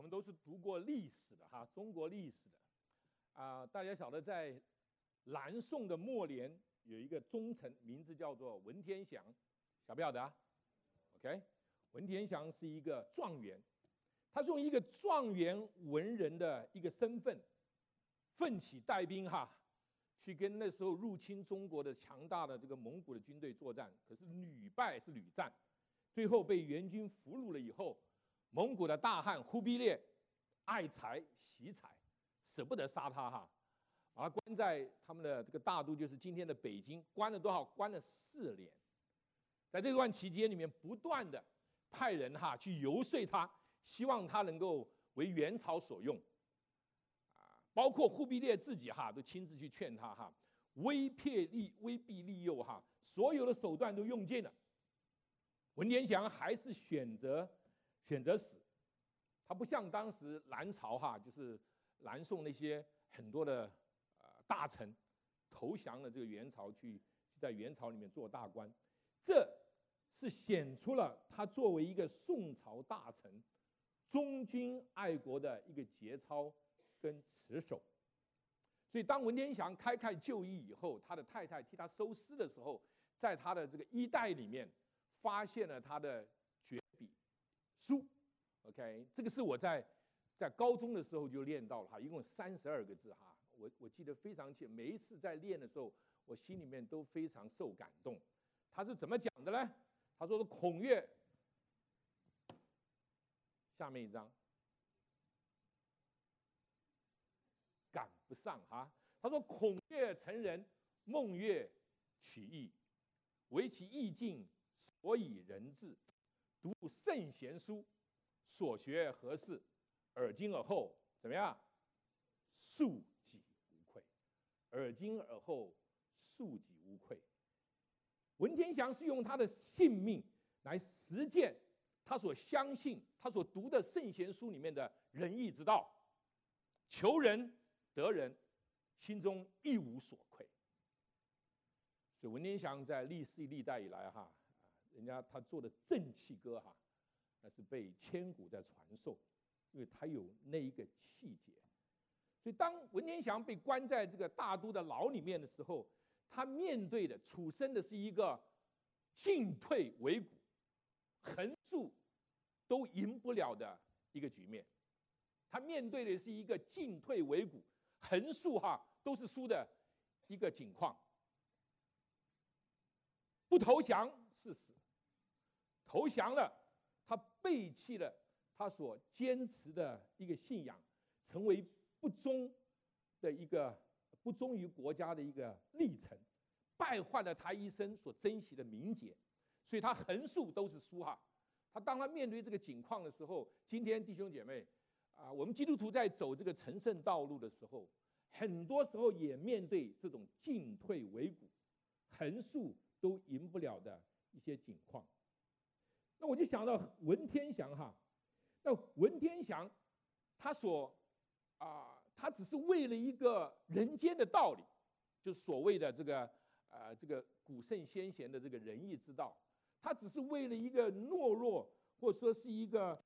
们都是读过历史的哈，中国历史的大家晓得在南宋的末年有一个忠臣，名字叫做文天祥，晓不晓得？OK， 文天祥是一个状元，他是用一个状元文人的一个身份，奋起带兵去跟那时候入侵中国的强大的这个蒙古的军队作战，可是屡败是屡战，最后被元军俘虏了以后，蒙古的大汉忽必烈爱财惜财，舍不得杀他把他关在他们的这个大都，就是今天的北京，关了多少？关了4年。在这段期间里面，不断的派人去游说他，希望他能够为元朝所用。包括忽必烈自己都亲自去劝他威逼利诱所有的手段都用尽了。文天祥还是选择死。他不像当时南朝就是南宋那些很多的大臣投降了这个元朝，去在元朝里面做大官，这是显出了他作为一个宋朝大臣忠君爱国的一个节操跟持守。所以当文天祥开盖就义以后，他的太太替他收尸的时候，在他的这个衣袋里面发现了他的绝笔书。OK， 这个是我在高中的时候就练到了一共32个字我记得非常清，每一次在练的时候，我心里面都非常受感动。他是怎么讲的呢？他说孔岳，下面一张，赶不上他说孔岳成人，孟岳取义，惟其意境，所以人治。读圣贤书，所学何事？尔今尔后怎么样？庶几无愧。尔今尔后，庶几无愧。文天祥是用他的性命来实践他所相信、他所读的圣贤书里面的仁义之道，求人得人，心中一无所愧。所以文天祥在历世历代以来人家他做的正气歌那是被千古在传颂，因为他有那一个气节。所以当文天祥被关在这个大都的牢里面的时候，他面对的处身的是一个进退维谷，横竖都赢不了的一个局面。他面对的是一个进退维谷，横竖都是输的一个境况。不投降是死，投降了，他背弃了他所坚持的一个信仰，成为不忠于国家的一个历程，败坏了他一生所珍惜的名节，所以他横竖都是输当他面对这个境况的时候，今天弟兄姐妹我们基督徒在走这个成圣道路的时候，很多时候也面对这种进退维谷，横竖都赢不了的一些境况。那我就想到文天祥那文天祥他只是为了一个人间的道理，就是所谓的这个古圣先贤的这个仁义之道，他只是为了一个懦弱，或者说是一个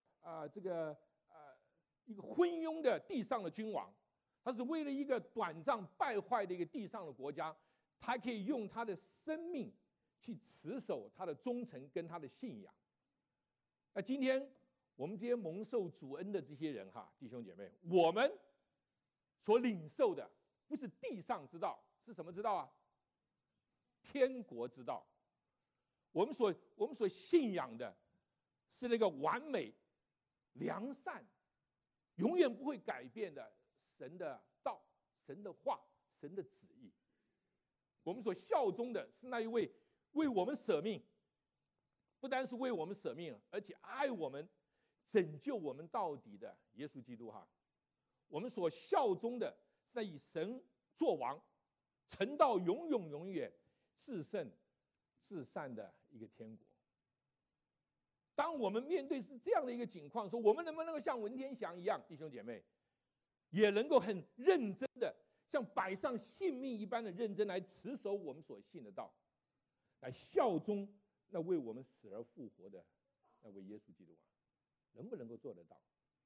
一个昏庸的地上的君王，他是为了一个短暂败坏的一个地上的国家，他可以用他的生命去持守他的忠诚跟他的信仰。那今天我们这些蒙受主恩的这些人弟兄姐妹，我们所领受的不是地上之道，是什么之道天国之道。我们所信仰的是那个完美、良善、永远不会改变的神的道、神的话、神的旨意。我们所效忠的是那一位为我们舍命，不单是为我们舍命，而且爱我们、拯救我们到底的耶稣基督我们所效忠的是在以神作王，承到永永永远、至圣至善的一个天国。当我们面对是这样的一个境况，说我们能不能够像文天祥一样，弟兄姐妹，也能够很认真的，像摆上性命一般的认真来持守我们所信的道，来效忠那为我们死而复活的那位耶稣基督能不能够做得到？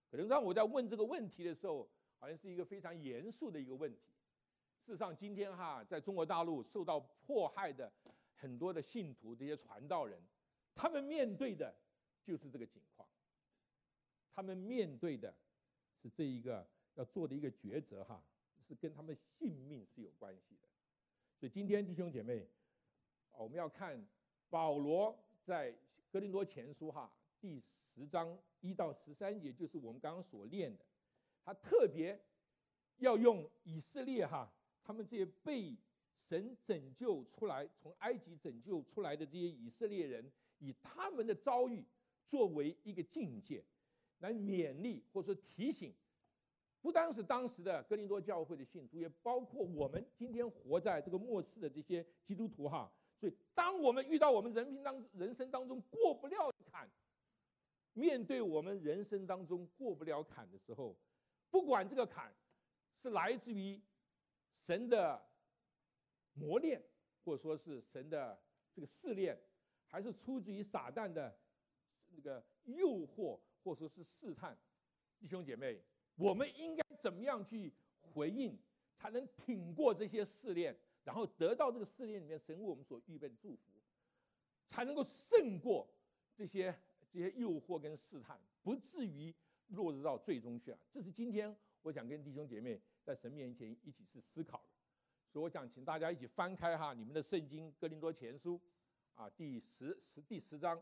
可能让我在问这个问题的时候，好像是一个非常严肃的一个问题。事实上，今天在中国大陆受到迫害的很多的信徒，这些传道人，他们面对的就是这个情况，他们面对的是这一个要做的一个抉择是跟他们性命是有关系的。所以今天弟兄姐妹，我们要看保罗在哥林多前书第10章1到13节，就是我们刚刚所念的，他特别要用以色列他们这些被神拯救出来，从埃及拯救出来的这些以色列人，以他们的遭遇作为一个境界，来勉励或者说提醒，不单是当时的哥林多教会的信徒，也包括我们今天活在这个末世的这些基督徒所以，当我们遇到我们人生当中过不了的坎，面对我们人生当中过不了坎的时候，不管这个坎是来自于神的磨练，或者说是神的这个试炼，还是出自于撒旦的那个诱惑，或者说是试探，弟兄姐妹，我们应该怎么样去回应，才能挺过这些试炼，然后得到这个试炼里面神为我们所预备的祝福，才能够胜过这些诱惑跟试探，不至于落入到最终去这是今天我想跟弟兄姐妹在神面前一起去思考的。所以我想请大家一起翻开你们的圣经哥林多前书第10章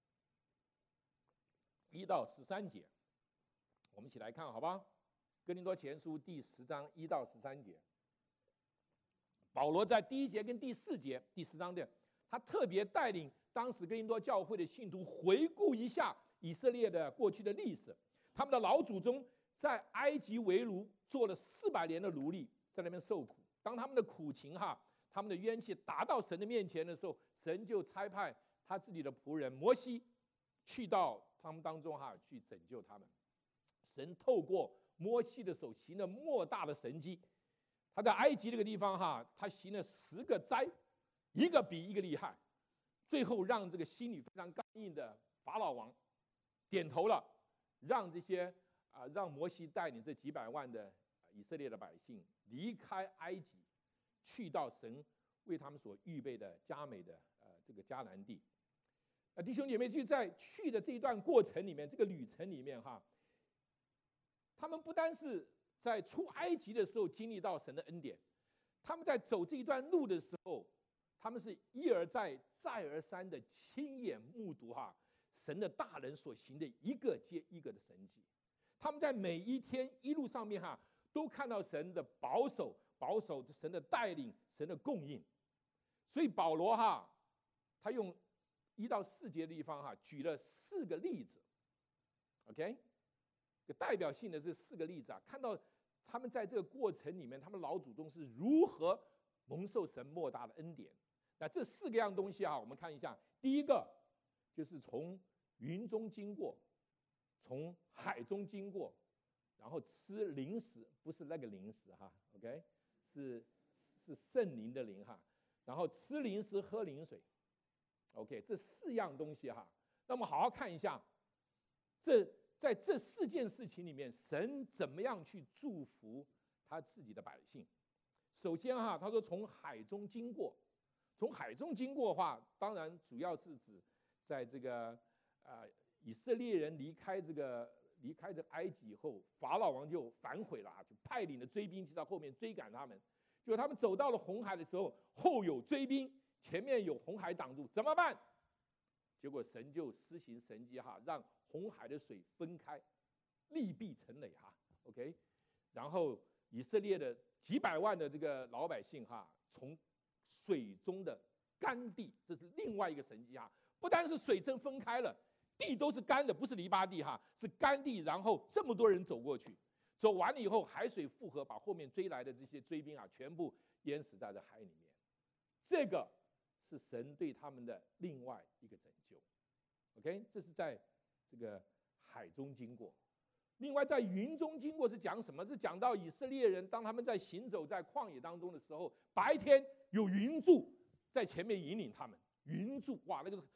1到13节，我们一起来看好吧。哥林多前书第10章1到13节，保罗在第1节跟第4节，第10章的，他特别带领当时哥林多教会的信徒回顾一下以色列的过去的历史。他们的老祖宗在埃及为奴做了400年的奴隶，在那边受苦。当他们的苦情他们的冤气达到神的面前的时候，神就差派他自己的仆人摩西去到他们当中去拯救他们。神透过摩西的手行了莫大的神迹。他在埃及这个地方他行了10个灾，一个比一个厉害，最后让这个心里非常刚硬的法老王点头了，让这些让摩西带领这几百万的以色列的百姓离开埃及，去到神为他们所预备的佳美的这个迦南地。弟兄姐妹，就在去的这一段过程里面，这个旅程里面他们不单是在出埃及的时候经历到神的恩典，他们在走这一段路的时候，他们是一而再再而三的亲眼目睹神的大人所行的一个接一个的神迹。他们在每一天一路上面都看到神的保守，神的带领，神的供应。所以保罗他用1到4节的地方举了4个例子 ，OK， 代表性的这4个例子看到他们在这个过程里面，他们老祖宗是如何蒙受神莫大的恩典。那这4个样东西我们看一下。第一个就是从云中经过，从海中经过，然后吃灵食，不是那个零食OK， 是圣灵的灵然后吃灵食喝灵水 ，OK， 这4样东西那么好好看一下，在这4件事情里面，神怎么样去祝福他自己的百姓？首先他说从海中经过，从海中经过的话，当然主要是指在这个以色列人离开这个埃及以后，法老王就反悔了就派领了追兵去到后面追赶他们。结果他们走到了红海的时候，后有追兵，前面有红海挡住，怎么办？结果神就施行神迹让红海的水分开，利弊成垒OK， 然后以色列的几百万的这个老百姓从水中的干地，这是另外一个神迹不单是水真分开了，地都是干的，不是篱笆地是干地，然后这么多人走过去，走完了以后海水复合，把后面追来的这些追兵全部淹死在这海里面。这个是神对他们的另外一个拯救 OK， 这是在这个海中经过。另外在云中经过是讲什么？是讲到以色列人当他们在行走在旷野当中的时候，白天有云柱在前面引领他们，云柱哇，那个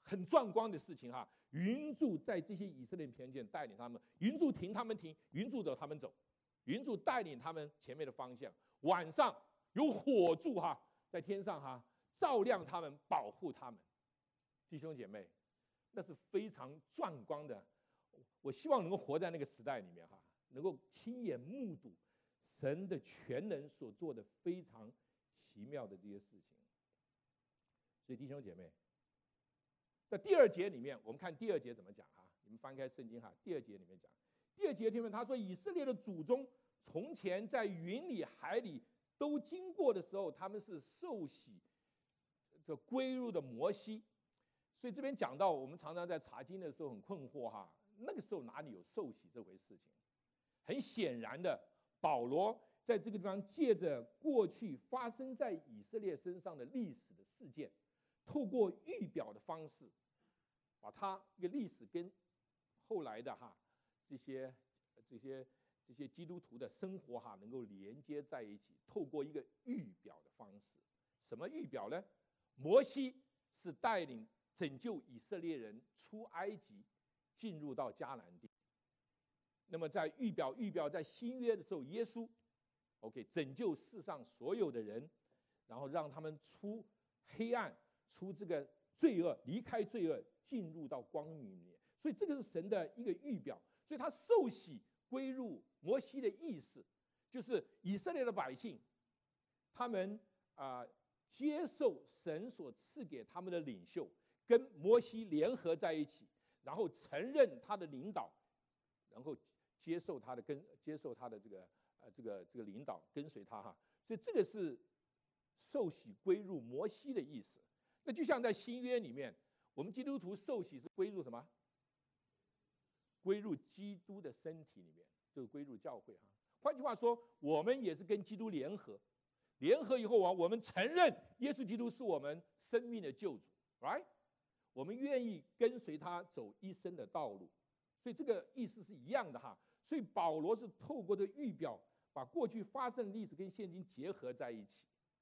很壮观的事情哈。云柱在这些以色列人前带领他们，云柱停他们停，云柱走他们走，云柱带领他们前面的方向。晚上有火柱哈，在天上哈照亮他们，保护他们。弟兄姐妹，那是非常壮观的。我希望能够活在那个时代里面哈，能够亲眼目睹神的全能所做的非常奇妙的这些事情。所以弟兄姐妹，在第2节里面，我们看第2节怎么讲哈？你们翻开圣经哈，第2节里面讲，第2节里面他说，以色列的祖宗从前在云里海里都经过的时候，他们是受洗这归入的摩西。所以这边讲到，我们常常在查经的时候很困惑哈，那个时候哪里有受洗这回事情？很显然的，保罗在这个地方借着过去发生在以色列身上的历史的事件，透过预表的方式，把它一个历史跟后来的哈这些基督徒的生活哈能够连接在一起，透过一个预表的方式。什么预表呢？摩西是带领拯救以色列人出埃及，进入到迦南地。那么在预表在新约的时候，耶稣 OK 拯救世上所有的人，然后让他们出黑暗，出这个罪恶，离开罪恶，进入到光明里面。所以这个是神的一个预表。所以他受洗归入摩西的意思，就是以色列的百姓，他们接受神所赐给他们的领袖，跟摩西联合在一起，然后承认他的领导，然后接受他的这个领导，跟随他哈。所以这个是受洗归入摩西的意思。那就像在新约里面，我们基督徒受洗是归入什么？归入基督的身体里面，就是归入教会哈。换句话说，我们也是跟基督联合，联合以后啊，我们承认耶稣基督是我们生命的救主 ，right？ 我们愿意跟随他走一生的道路，所以这个意思是一样的哈。所以保罗是透过这预表，把过去发生的历史跟现今结合在一起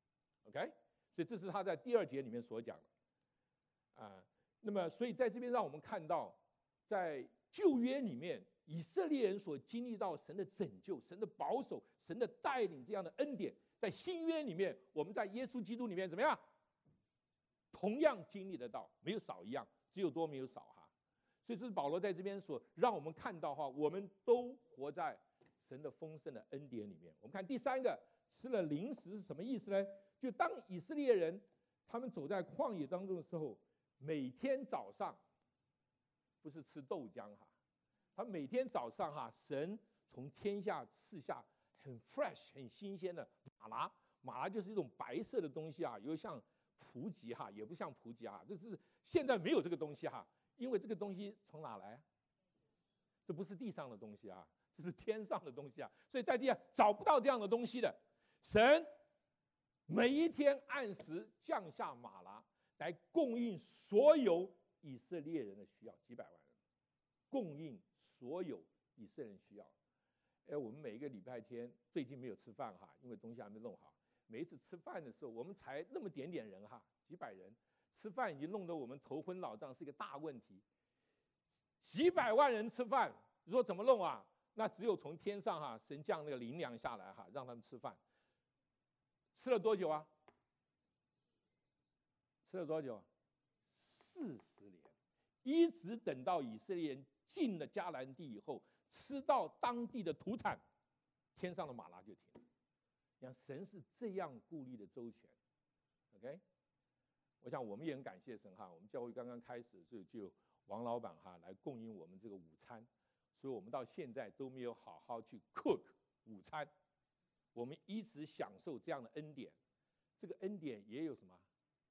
，OK？ 所以这是他在第2节里面所讲的那么所以在这边让我们看到，在旧约里面，以色列人所经历到神的拯救、神的保守、神的带领这样的恩典，在新约里面，我们在耶稣基督里面怎么样？同样经历得到，没有少一样，只有多没有少哈。所以这是保罗在这边所让我们看到哈，我们都活在神的丰盛的恩典里面。我们看第3个，吃了零食是什么意思呢？就当以色列人他们走在旷野当中的时候，每天早上不是吃豆浆哈，他每天早上哈，神从天下赐下很 fresh 很新鲜的马拉就是一种白色的东西啊，有像蒲吉哈，也不像蒲吉哈，这是现在没有这个东西哈，因为这个东西从哪来？这不是地上的东西啊，这是天上的东西啊，所以在地上找不到这样的东西的。神每一天按时降下马拉来供应所有以色列人的需要，几百万人，供应所有以色列人需要。我们每一个礼拜天最近没有吃饭哈，因为东西还没弄好。每一次吃饭的时候，我们才那么点人哈，几百人，吃饭已经弄得我们头昏脑胀，是一个大问题。几百万人吃饭，你说怎么弄啊？那只有从天上哈，神降那个灵粮下来哈，让他们吃饭。吃了多久啊？吃了多久？40年，一直等到以色列人进了迦南地以后，吃到当地的土产，天上的马拉就停。你看，神是这样顾虑的周全 ，OK？ 我想我们也很感谢神哈，我们教会刚刚开始的时候就有王老板哈来供应我们这个午餐，所以我们到现在都没有好好去 cook 午餐。我们一直享受这样的恩典，这个恩典也有什么？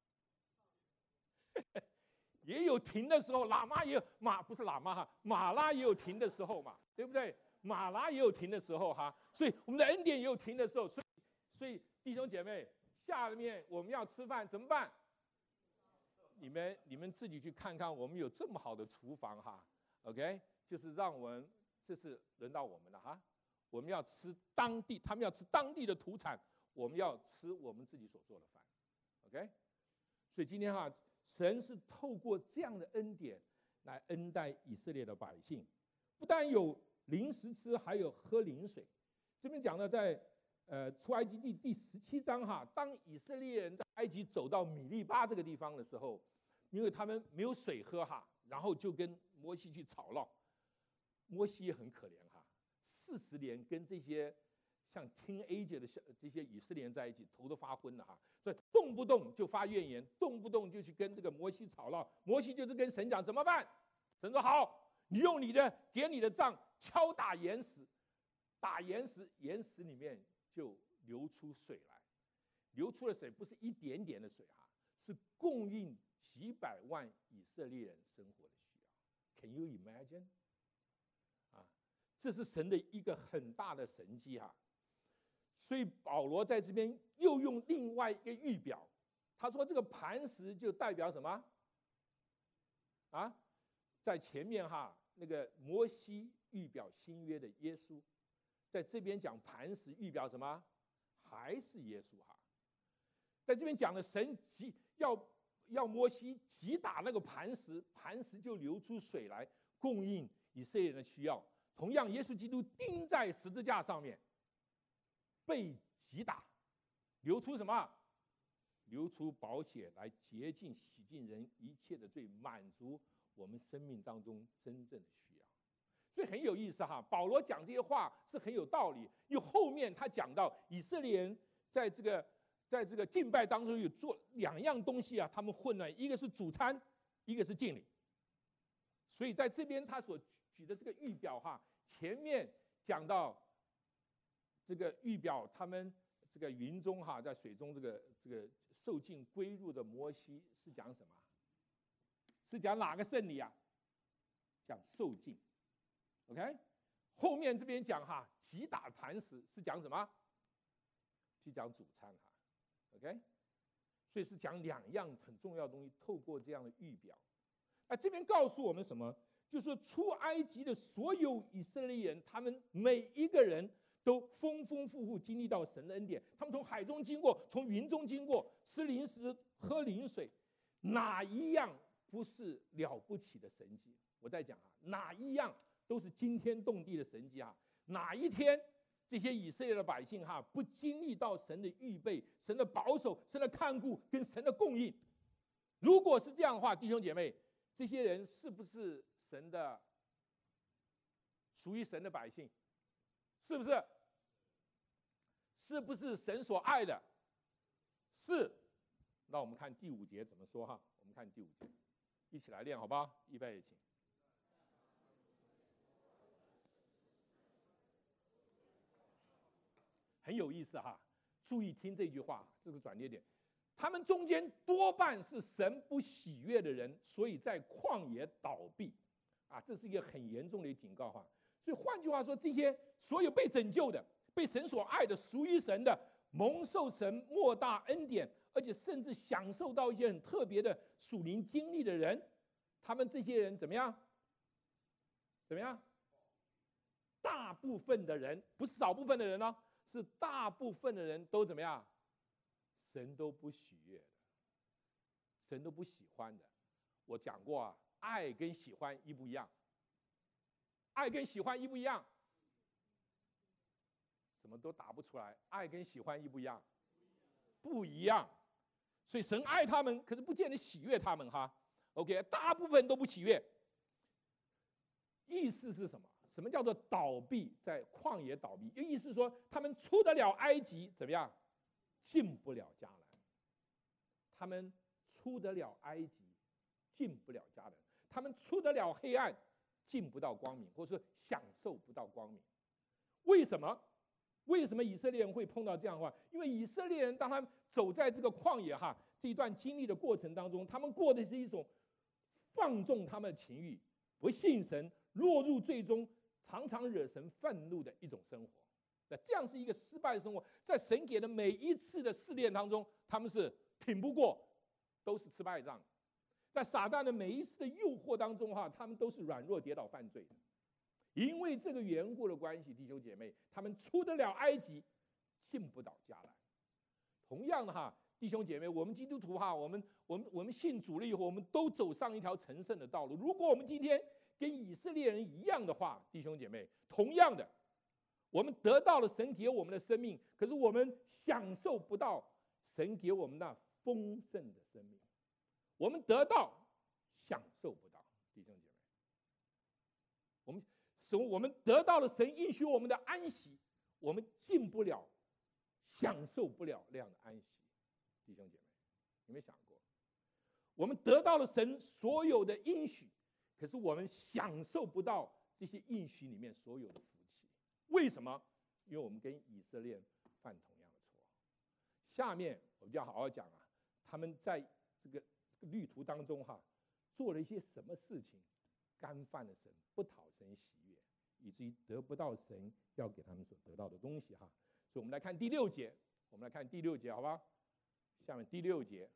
也有停的时候，喇嘛也有不是喇嘛哈，马拉也有停的时候嘛，对不对？马拉也有停的时候哈，所以我们的恩典也有停的时候，所以弟兄姐妹，下面我们要吃饭怎么办？你们自己去看看，我们有这么好的厨房哈 ，OK， 就是让我们这次轮到我们了哈。我们要吃当地，他们要吃当地的土产，我们要吃我们自己所做的饭 ，OK。所以今天哈， 神是透过这样的恩典来恩待以色列的百姓，不但有灵食吃，还有喝灵水。这边讲到在出埃及记第17章哈，当以色列人在埃及走到米利巴这个地方的时候，因为他们没有水喝哈，然后就跟摩西去吵闹。摩西也很可怜哈，40年跟这些像teenager的这些以色列人在一起，头都发昏了哈，所以动不动就发怨言，动不动就去跟这个摩西吵闹。摩西就是跟神讲怎么办？神说好，你用给你的杖敲打岩石，打岩石，岩石里面就流出水来。流出的水不是一点点的水哈，是供应几百万以色列人生活的需要。Can you imagine？这是神的一个很大的神迹哈，所以保罗在这边又用另外一个预表，他说这个磐石就代表什么？在前面哈，那个摩西预表新约的耶稣，在这边讲磐石预表什么？还是耶稣哈。在这边讲的神要摩西击打那个磐石，磐石就流出水来，供应以色列人的需要。同样，耶稣基督钉在十字架上面，被击打，流出什么？流出宝血来洁净、洗净人一切的罪，满足我们生命当中真正的需要。所以很有意思哈，保罗讲这些话是很有道理，因为后面他讲到以色列人在这个敬拜当中有做2样东西啊，他们混乱，一个是主餐，一个是敬礼。所以在这边他所举的这个预表哈，前面讲到这个预表他们这个云中哈，在水中这个受尽归入的摩西是讲什么？是讲哪个圣礼啊？讲受尽。OK， 后面这边讲哈，击打磐石是讲什么？去讲主餐哈。OK， 所以是讲2样很重要的东西，透过这样的预表。那这边告诉我们什么？就是说出埃及的所有以色列人，他们每一个人都丰丰富富经历到神的恩典。他们从海中经过，从云中经过，吃灵食，喝灵水，哪一样不是了不起的神迹？我在讲啊，哪一样都是惊天动地的神迹啊！哪一天这些以色列的百姓哈，不经历到神的预备、神的保守、神的看顾跟神的供应？如果是这样的话，弟兄姐妹，这些人是不是神的属于神的百姓？是不是？是不是神所爱的？是。那我们看第5节怎么说哈？我们看第5节，一起来练好不好？预备，请。很有意思哈，注意听这句话，这个转捩点。他们中间多半是神不喜悦的人，所以在旷野倒闭，这是一个很严重的警告哈。所以换句话说，这些所有被拯救的、被神所爱的、属于神的、蒙受神莫大恩典，而且甚至享受到一些很特别的属灵经历的人，他们这些人怎么样？怎么样？大部分的人，不是少部分的人哦，是大部分的人都怎么样？神都不喜悦的，神都不喜欢的。我讲过啊，爱跟喜欢一不一样？爱跟喜欢一不一样？什么都答不出来。爱跟喜欢一不一样？不一样。所以神爱他们，可是不见得喜悦他们哈。OK， 大部分都不喜悦。意思是什么？什么叫做倒闭？在旷野倒闭，意思是说他们出得了埃及，怎么样？进不了迦南。他们出得了埃及，进不了迦南。他们出得了黑暗，进不到光明，或者说享受不到光明。为什么？为什么以色列人会碰到这样的话？因为以色列人当他们走在这个旷野哈这一段经历的过程当中，他们过的是一种放纵他们的情欲、不信神、落入最终常常惹神愤怒的一种生活。那这样是一个失败的生活，在神给的每一次的试炼当中，他们是挺不过，都是吃败仗。在撒旦的每一次的诱惑当中哈，他们都是软弱跌倒犯罪的。因为这个缘故的关系，弟兄姐妹，他们出得了埃及，进不到迦南。同样的哈， 弟兄姐妹，我们基督徒哈，我们信主了以后，我们都走上一条成圣的道路。如果我们今天跟以色列人一样的话，弟兄姐妹，同样的，我们得到了神给我们的生命，可是我们享受不到神给我们那丰盛的生命。我们得到，享受不到，弟兄姐妹。我们得到了神应许我们的安息，我们进不了，享受不了那样的安息。弟兄姐妹，有没有想过？我们得到了神所有的应许，可是我们享受不到这些应许里面所有的福气。为什么？因为我们跟以色列犯同样的错。下面我们就要好好讲啊，他们在这个旅途当中哈，做了一些什么事情，干犯了神，不讨神喜悦，以至于得不到神要给他们所得到的东西哈。所以我们来看第6节，我们来看第6节，好吧？下面第6节，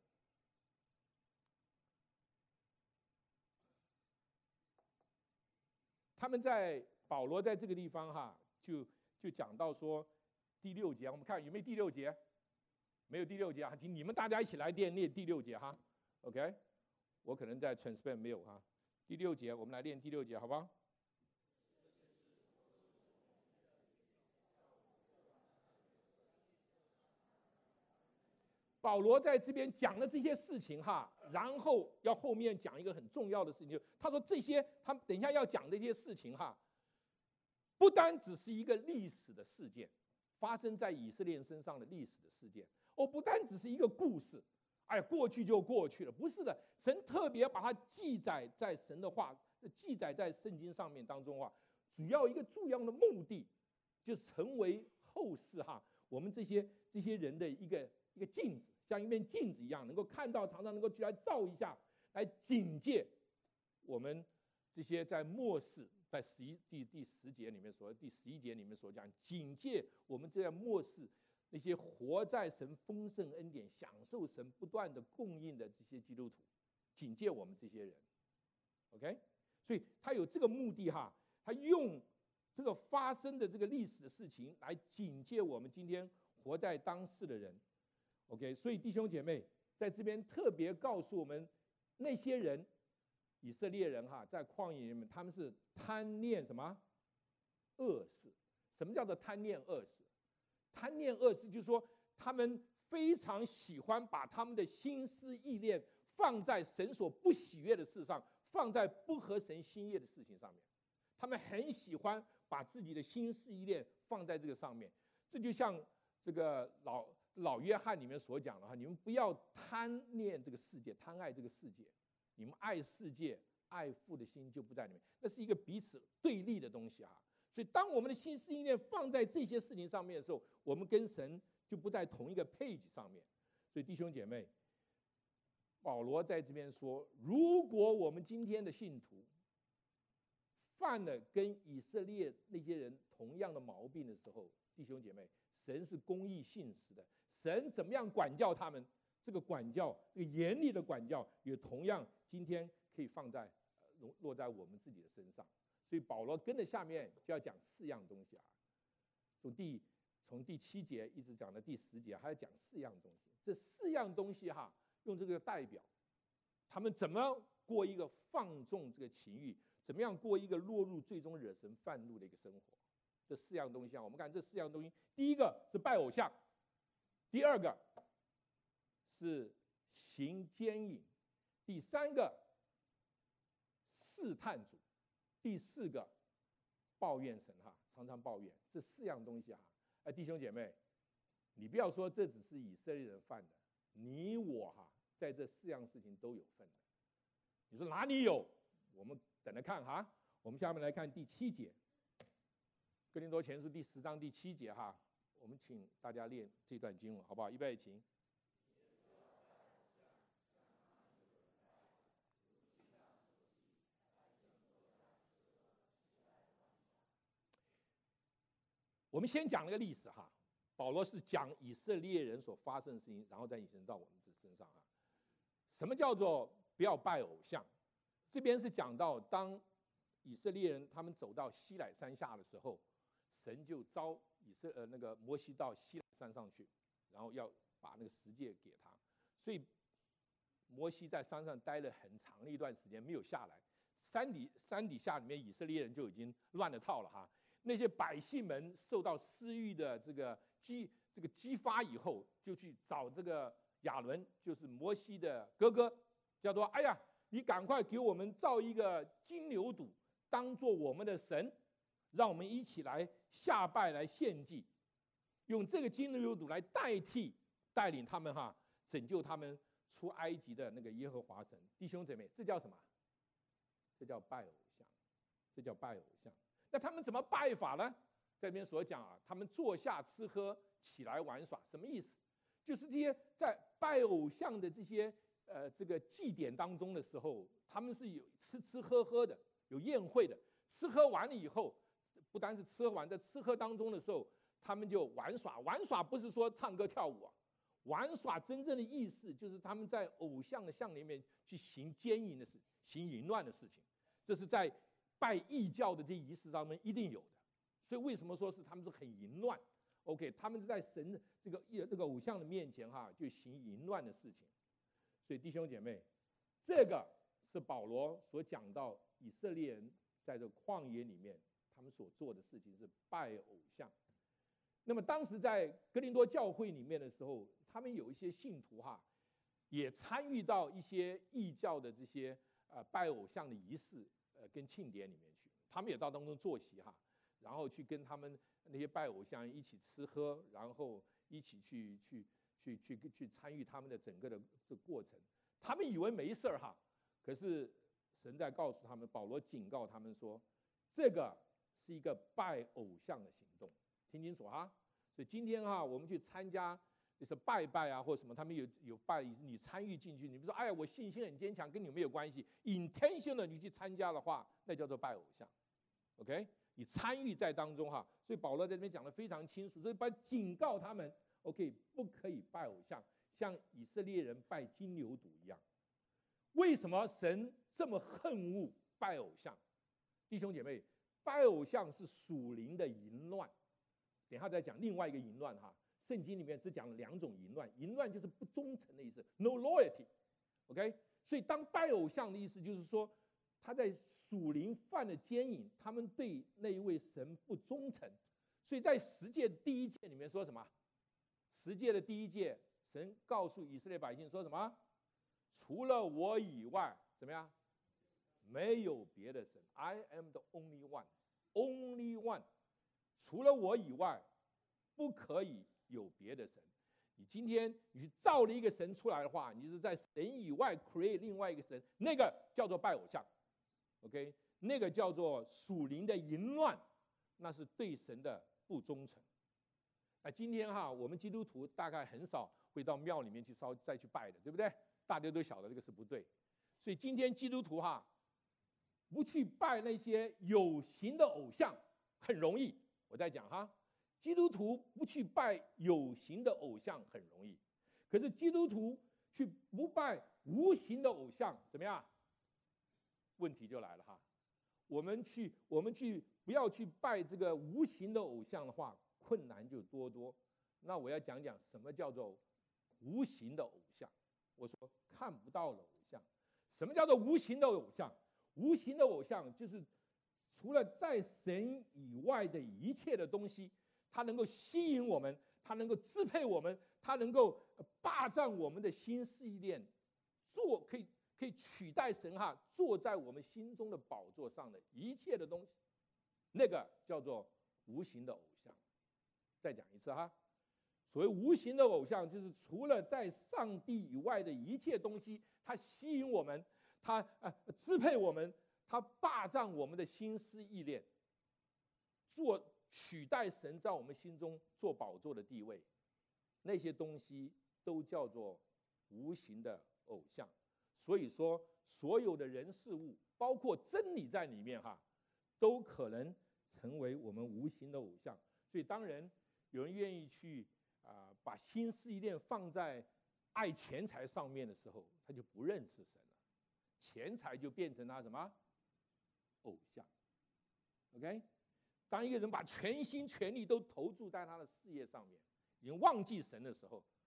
保罗在这个地方哈，就讲到说第6节，我们看有没有第6节？没有第6节啊，你们大家一起来念第6节哈 ，OK？ 我可能在 transparent 没有哈。第6节，我们来念第6节，好不好？保罗在这边讲了这些事情哈，然后要后面讲一个很重要的事情，他说这些他等一下要讲这些事情哈，不单只是一个历史的事件，发生在以色列人身上的历史的事件，不单只是一个故事，哎，过去就过去了，不是的，神特别把它记载在神的话，记载在圣经上面当中啊，主要一个重要的目的，就成为后世哈我们这些人的一个镜子。像一面镜子一样，能够看到，常常能够去来照一下，来警戒我们这些在末世，在第10节里面第11节里面所讲，警戒我们这样末世那些活在神丰盛恩典、享受神不断的供应的这些基督徒，警戒我们这些人。OK， 所以他有这个目的哈，他用这个发生的这个历史的事情来警戒我们今天活在当世的人。OK， 所以弟兄姐妹在这边特别告诉我们，那些人，以色列人哈，在旷野里面，他们是贪念什么？恶事。什么叫做贪念恶事？贪念恶事就是说，他们非常喜欢把他们的心思意念放在神所不喜悦的事上，放在不合神心意的事情上面。他们很喜欢把自己的心思意念放在这个上面。这就像这个老约翰里面所讲的哈，你们不要贪恋这个世界，贪爱这个世界，你们爱世界，爱父的心就不在里面，那是一个彼此对立的东西哈。所以当我们的心思意念放在这些事情上面的时候，我们跟神就不在同一个 page 上面。所以弟兄姐妹，保罗在这边说，如果我们今天的信徒犯了跟以色列那些人同样的毛病的时候，弟兄姐妹，神是公义信实的，神怎么样管教他们，这个管教，这个严厉的管教，也同样今天可以落在我们自己的身上。所以保罗跟着下面就要讲4样东西啊，从第7节一直讲到第10节，还要讲4样东西。这4样东西哈，用这个代表他们怎么过一个放纵这个情欲，怎么样过一个落入最终惹神愤怒的一个生活。这4样东西啊，我们看这4样东西，第一个是拜偶像，第2个是行奸淫，第3个试探主，第4个抱怨神哈，常常抱怨。这4样东西哈，弟兄姐妹，你不要说这只是以色列人犯的，你我哈，在这4样事情都有份的。你说哪里有？我们等着看哈。我们下面来看第7节，哥林多前书第10章第7节哈，我们请大家念这段经文好不好？预备起。我们先讲那个历史哈，保罗是讲以色列人所发生的事情，然后再引申到我们身上哈。什么叫做不要拜偶像？这边是讲到当以色列人他们走到西乃山下的时候，神就召那个摩西到西乃山上去，然后要把那个十诫给他。所以摩西在山上待了很长的一段时间没有下来，山底下里面以色列人就已经乱了套了哈。那些百姓们受到私欲的这个激发以后，就去找这个亚伦，就是摩西的哥哥，叫做哎呀，你赶快给我们造一个金牛犊，当做我们的神，让我们一起来下拜来献祭，用这个金牛犊来代替带领他们哈，拯救他们出埃及的那个耶和华神。弟兄姐妹，这叫什么？这叫拜偶像，这叫拜偶像。那他们怎么拜法呢？在这边所讲啊，他们坐下吃喝，起来玩耍，什么意思？就是这些在拜偶像的这些这个祭典当中的时候，他们是有吃喝的，有宴会的。吃喝完了以后，不单是吃喝完，在吃喝当中的时候，他们就玩耍。玩耍不是说唱歌跳舞啊，玩耍真正的意思就是他们在偶像的像里面去行奸淫的事，行淫乱的事情。这是在拜异教的这仪式上面一定有的。所以为什么说是他们是很淫乱 ？OK， 他们是在神这个偶像的面前哈，就行淫乱的事情。所以弟兄姐妹，这个是保罗所讲到以色列人在这旷野里面他们所做的事情是拜偶像。那么当时在哥林多教会里面的时候，他们有一些信徒哈，也参与到一些异教的这些拜偶像的仪式跟庆典里面去，他们也到当中坐席哈，然后去跟他们那些拜偶像一起吃喝，然后一起去参与他们的整个的这过程。他们以为没事哈，可是神在告诉他们，保罗警告他们说，这个是一个拜偶像的行动，听清楚哈。所以今天哈，我们去参加就是拜拜啊，或什么，他们有拜，你参与进去，你不说哎呀，我信心很坚强，跟你没有关系。intentional 你去参加的话，那叫做拜偶像。OK， 你参与在当中哈，所以保罗在这边讲得非常清楚，所以把警告他们 ，OK， 不可以拜偶像，像以色列人拜金牛犊一样。为什么神这么恨恶拜偶像？弟兄姐妹，拜偶像是属灵的淫乱。等一下再讲另外一个淫乱哈。圣经里面只讲了2种淫乱，淫乱就是不忠诚的意思 ，no loyalty，OK，所以当拜偶像的意思就是说，他在属灵犯了奸淫，他们对那一位神不忠诚。所以在十诫第1诫里面说什么？十诫的第1诫，神告诉以色列百姓说什么？除了我以外，怎么样？没有别的神 ，I am the only one，only one， 除了我以外，不可以有别的神。你今天你去造了一个神出来的话，你是在神以外 create 另外一个神，那个叫做拜偶像 ，OK， 那个叫做属灵的淫乱，那是对神的不忠诚。那今天哈，我们基督徒大概很少会到庙里面去再去拜的，对不对？大家都晓得这个是不对。所以今天基督徒哈，不去拜那些有形的偶像很容易。我在讲哈。基督徒不去拜有形的偶像很容易，可是基督徒去不拜无形的偶像怎么样？问题就来了哈。我们去不要去拜这个无形的偶像的话，困难就多。那我要讲讲什么叫做无形的偶像。我说看不到的偶像。什么叫做无形的偶像？无形的偶像就是除了在神以外的一切的东西。它能够吸引我们，它能够支配我们，它能够霸占我们的心思意念，可以取代神哈，坐在我们心中的宝座上的一切的东西，那个叫做无形的偶像。再讲一次哈，所谓无形的偶像，就是除了在上帝以外的一切东西，它吸引我们，它支配我们，它霸占我们的心思意念，取代神在我们心中做宝座的地位，那些东西都叫做无形的偶像。所以说，所有的人事物，包括真理在里面哈，都可能成为我们无形的偶像。所以，当然有人愿意去把心思意念放在爱钱财上面的时候，他就不认识神了，钱财就变成他什么偶像 ？OK。当一个人把全心全力都投注在他的事业上面，已经忘记神的时候，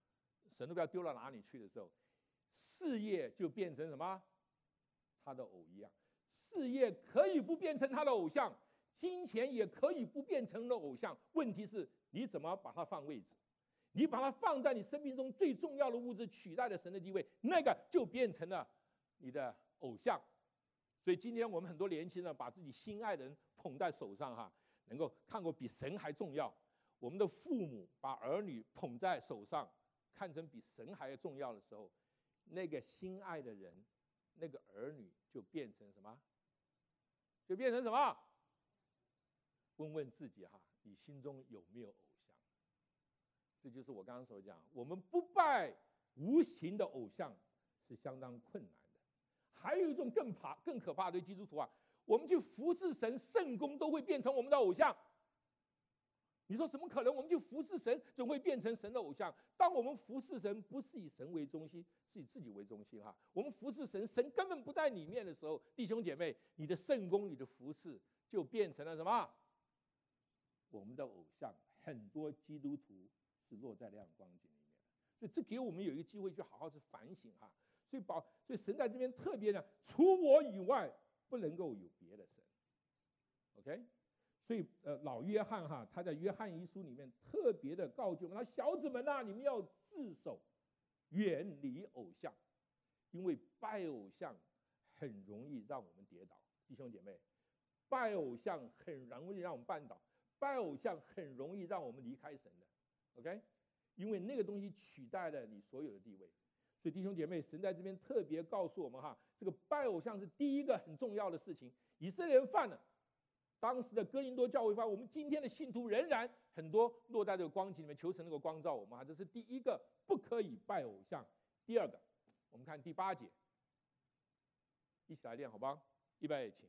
神都不知道丢到哪里去的时候，事业就变成什么？他的偶一样。事业可以不变成他的偶像，金钱也可以不变成的偶像。问题是你怎么把它放位置？你把它放在你生命中最重要的物质，取代了神的地位，那个就变成了你的偶像。所以今天我们很多年轻人把自己心爱的人捧在手上哈，能够看过比神还重要。我们的父母把儿女捧在手上，看成比神还要重要的时候，那个心爱的人，那个儿女就变成什么？就变成什么？问问自己哈，你心中有没有偶像？这就是我刚刚所讲，我们不拜无形的偶像是相当困难的。还有一种更可怕的基督徒啊，我们去服侍神，圣工都会变成我们的偶像。你说怎么可能？我们去服侍神，总会变成神的偶像？当我们服侍神不是以神为中心，是以自己为中心哈。我们服侍神，神根本不在里面的时候，弟兄姐妹，你的圣工、你的服侍就变成了什么？我们的偶像。很多基督徒是落在亮光景里面的，所以这给我们有一个机会去好好去反省哈。所以神在这边特别呢，除我以外不能够有别的神。OK。所以，老约翰哈，他在约翰一书里面特别的告诫我们：他小子们呐，你们要自守，远离偶像，因为拜偶像很容易让我们跌倒。弟兄姐妹，拜偶像很容易让我们绊倒，拜偶像很容易让我们离开神的。OK， 因为那个东西取代了你所有的地位。所以弟兄姐妹，神在这边特别告诉我们哈，这个拜偶像是第一个很重要的事情。以色列人犯了。当时的哥林多教会发，我们今天的信徒仍然很多落在这个光景里面，求神能够光照我们啊，这是第一个，不可以拜偶像。第二个，我们看第8节，一起来念好吧？预备，请。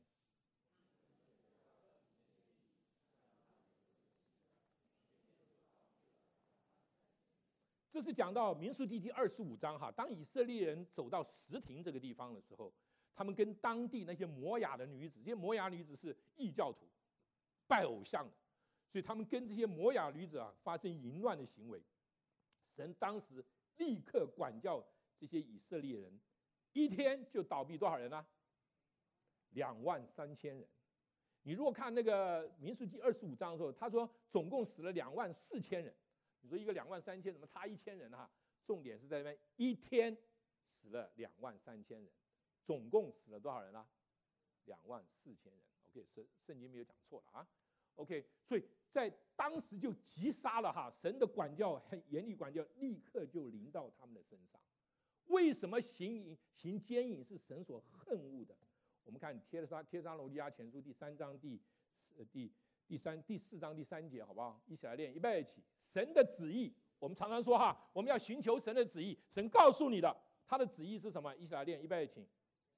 这是讲到民数记第25章哈，当以色列人走到什亭这个地方的时候，他们跟当地那些摩亚的女子，这些摩亚女子是异教徒，拜偶像的，所以他们跟这些摩亚女子啊发生淫乱的行为。神当时立刻管教这些以色列人，一天就倒闭多少人呢？23000人。你如果看那个民数记25章的时候，他说总共死了24000人。你说一个23000怎么差1000人哈？重点是在那边一天死了23000人。总共死了多少人啊？24000人。OK， 圣经没有讲错了啊。OK， 所以在当时就击杀了哈，神的管教很严厉，管教立刻就临到他们的身上。为什么行奸淫是神所恨恶的？我们看帖撒罗尼迦前书第3章第4章第3节，好不好？一起来练，预备起。神的旨意，我们常常说哈，我们要寻求神的旨意，神告诉你的，他的旨意是什么？一起来练，预备起。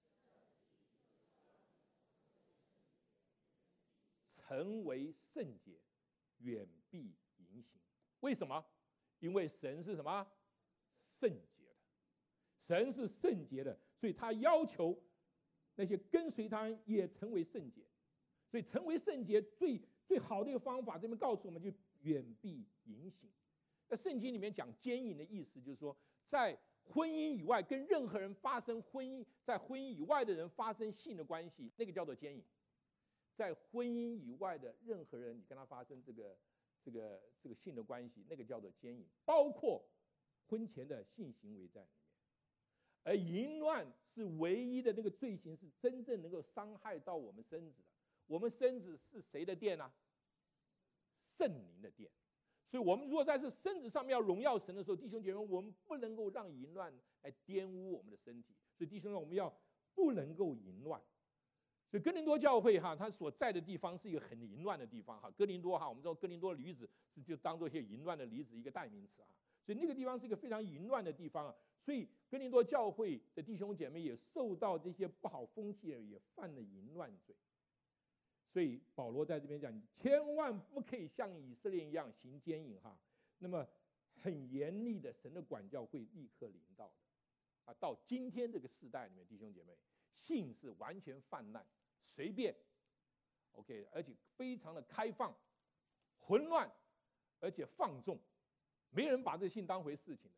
成为圣洁，远避淫行。为什么？因为神是什么？圣洁的。神是圣洁的，所以他要求那些跟随他也成为圣洁。所以成为圣洁最好的一个方法，这边告诉我们就远避淫行。在圣经里面讲奸淫的意思，就是说在婚姻以外跟任何人发生在婚姻以外的人发生性的关系，那个叫做奸淫。在婚姻以外的任何人，你跟他发生这个性的关系，那个叫做奸淫，包括婚前的性行为在里面。而淫乱是唯一的那个罪行，是真正能够伤害到我们身子的。我们身子是谁的殿呢？圣灵的殿。所以我们如果在这身子上面要荣耀神的时候，弟兄姐妹，我们不能够让淫乱来玷污我们的身体。所以弟兄们，我们要不能够淫乱。所以哥林多教会哈，它所在的地方是一个很淫乱的地方哈。哥林多哈，我们知道哥林多女子是就当做一些淫乱的女子一个代名词啊。所以那个地方是一个非常淫乱的地方啊。所以哥林多教会的弟兄姐妹也受到这些不好风气，也犯了淫乱罪。所以保罗在这边讲，你千万不可以像以色列一样行奸淫哈。那么很严厉的神的管教会立刻临到的啊。到今天这个世代里面，弟兄姐妹，性是完全泛滥、随便 ，OK， 而且非常的开放、混乱，而且放纵，没人把这性当回事情的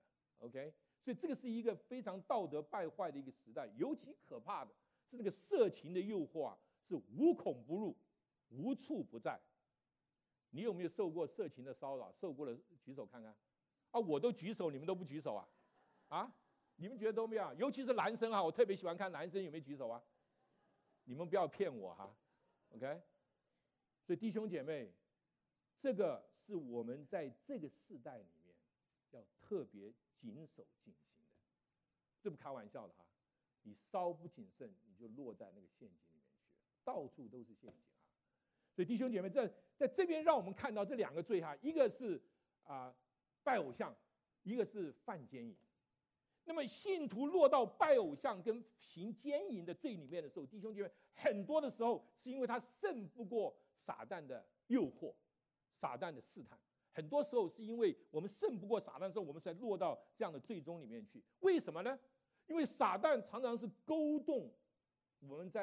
OK， 所以这个是一个非常道德败坏的一个时代，尤其可怕的是这个色情的诱惑啊，是无孔不入，无处不在。你有没有受过色情的骚扰？受过的举手看看。啊，我都举手，你们都不举手啊？啊，你们觉得都没有？尤其是男生啊，我特别喜欢看男生有没有举手啊？你们不要骗我哈 ，OK？ 所以弟兄姐妹，这个是我们在这个世代里面要特别谨守谨行的，这不开玩笑的哈。你稍不谨慎，你就落在那个陷阱里面去了，到处都是陷阱啊。所以弟兄姐妹，在这边让我们看到这两个罪哈，一个是拜偶像，一个是犯奸淫。那么信徒落到拜偶像跟行奸淫的罪里面的时候，弟兄姐妹，很多的时候是因为他胜不过撒旦的诱惑、撒旦的试探。很多时候是因为我们胜不过撒旦的时候，我们才落到这样的罪中里面去。为什么呢？因为撒旦常常是勾动我们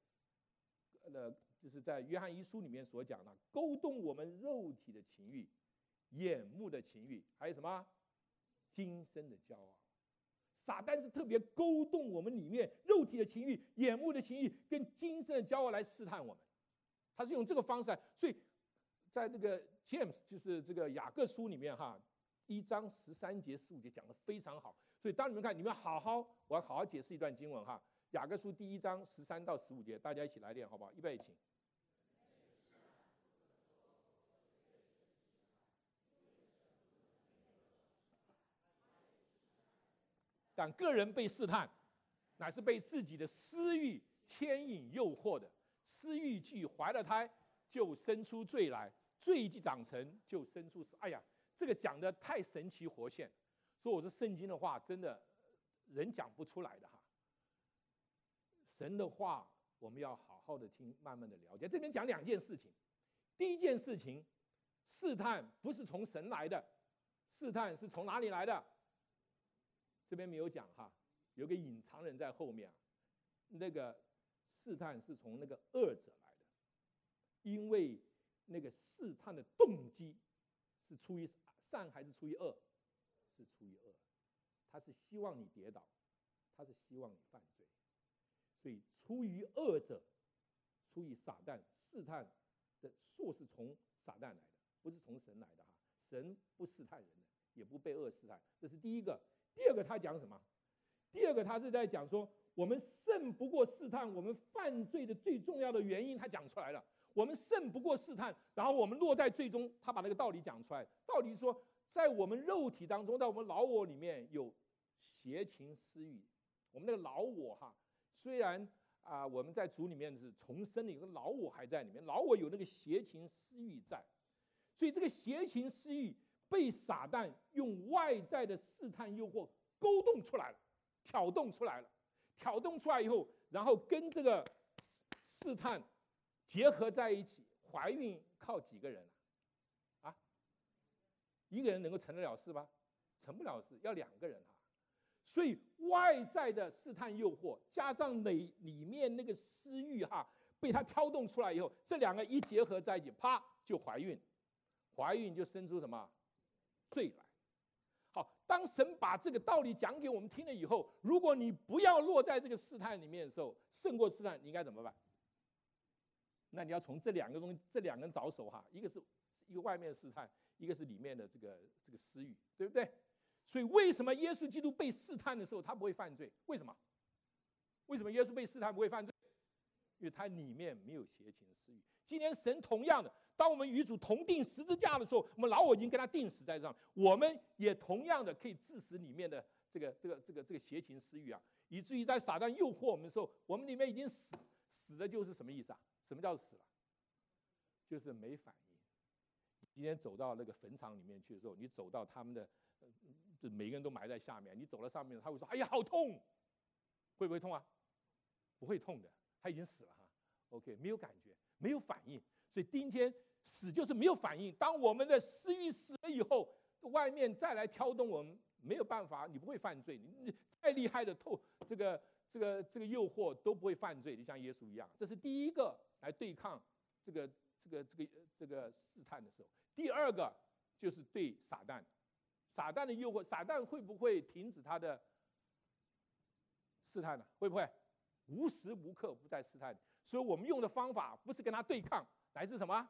就是在约翰一书里面所讲的，勾动我们肉体的情欲、眼目的情欲，还有什么今生的骄傲。撒旦是特别勾动我们里面肉体的情欲、眼目的情欲跟今生的骄傲来试探我们，他是用这个方式。所以在这个 James 就是这个雅各书里面哈，1章13节15节讲得非常好。所以当你们看，你们我要好好解释一段经文哈，雅各书第1章13到15节，大家一起来念好不好？预备，请。但个人被试探，乃是被自己的私欲牵引诱惑的。私欲既怀了胎，就生出罪来；罪既长成，就生出死。哎呀，这个讲的太神奇活现，所以我说圣经的话真的人讲不出来的哈。神的话我们要好好的听，慢慢的了解。这边讲两件事情。第一件事情，试探不是从神来的，试探是从哪里来的？这边没有讲哈，有个隐藏人在后面啊。那个试探是从那个恶者来的，因为那个试探的动机是出于善还是出于恶？是出于恶，他是希望你跌倒，他是希望你犯罪，所以出于恶者，出于撒旦，试探的说是从撒旦来的，不是从神来的哈。神不试探人的，也不被恶试探，这是第一个。第二个他讲什么？第二个他是在讲说，我们胜不过试探，我们犯罪的最重要的原因，他讲出来了。我们胜不过试探，然后我们落在最终，他把那个道理讲出来。道理是说，在我们肉体当中，在我们老我里面有邪情私欲。我们那个老我哈，虽然我们在主里面是重生的，有个老我还在里面，老我有那个邪情私欲在，所以这个邪情私欲被撒旦用外在的试探诱惑勾动出来了，挑动出来了。挑动出来以后，然后跟这个试探结合在一起，怀孕靠几个人啊？一个人能够成得了事吗？成不了事，要2个人啊。所以外在的试探诱惑，加上里面那个私欲哈，被他挑动出来以后，这2个一结合在一起，啪就怀孕，怀孕就生出什么罪来。好，当神把这个道理讲给我们听了以后，如果你不要落在这个试探里面的时候，胜过试探，你应该怎么办？那你要从这2个东西，这2个人着手哈，一个是一个外面的试探，一个是里面的这个私欲，对不对？所以为什么耶稣基督被试探的时候他不会犯罪？为什么？为什么耶稣被试探不会犯罪？因为他里面没有邪情私欲。今天神同样的，当我们与主同定十字架的时候，我们老我已经跟他定死在上，我们也同样的可以致死里面的这个邪情私欲啊，以至于在撒旦诱惑我们的时候，我们里面已经死的就是什么意思啊？什么叫死了？就是没反应。今天走到那个坟场里面去的时候，你走到他们的，每个人都埋在下面，你走到上面，他会说：“哎呀，好痛！”会不会痛啊？不会痛的，他已经死了哈。OK， 没有感觉，没有反应。所以今天死就是没有反应。当我们的私欲死了以后，外面再来挑动我们，没有办法，你不会犯罪。你再厉害的这个诱惑都不会犯罪，就像耶稣一样。这是第一个来对抗这个试探的时候。第二个就是对撒旦， 撒旦的诱惑，撒旦会不会停止他的试探呢？会不会？无时无刻不在试探。所以我们用的方法不是跟他对抗，乃是什么